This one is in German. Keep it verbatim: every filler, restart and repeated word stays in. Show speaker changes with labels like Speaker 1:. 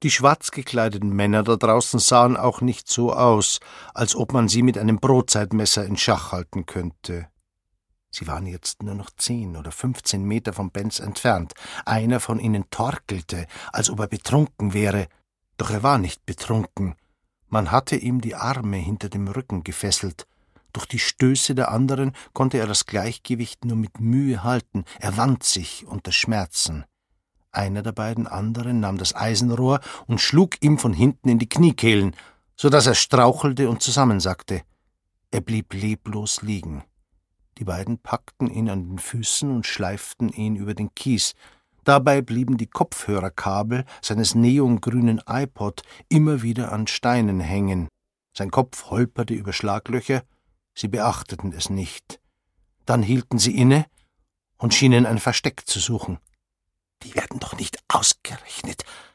Speaker 1: Die schwarz gekleideten Männer da draußen sahen auch nicht so aus, als ob man sie mit einem Brotzeitmesser in Schach halten könnte. Sie waren jetzt nur noch zehn oder fünfzehn Meter von Benz entfernt. Einer von ihnen torkelte, als ob er betrunken wäre. Doch er war nicht betrunken. Man hatte ihm die Arme hinter dem Rücken gefesselt. Durch die Stöße der anderen konnte er das Gleichgewicht nur mit Mühe halten. Er wand sich unter Schmerzen. Einer der beiden anderen nahm das Eisenrohr und schlug ihm von hinten in die Kniekehlen, so dass er strauchelte und zusammensackte. Er blieb leblos liegen. Die beiden packten ihn an den Füßen und schleiften ihn über den Kies. Dabei blieben die Kopfhörerkabel seines neongrünen iPod immer wieder an Steinen hängen. Sein Kopf holperte über Schlaglöcher, sie beachteten es nicht. Dann hielten sie inne und schienen ein Versteck zu suchen. »Die werden doch nicht ausgerechnet